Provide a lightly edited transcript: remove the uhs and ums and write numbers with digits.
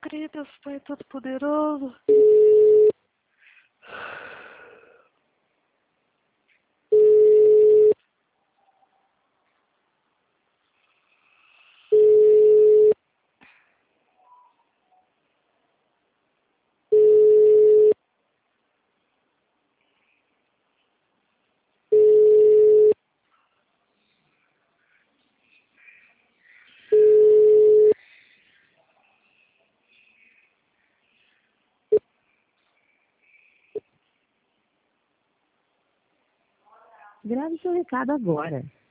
creio, Deus Pai Todo-Poderoso. Grave seu recado agora.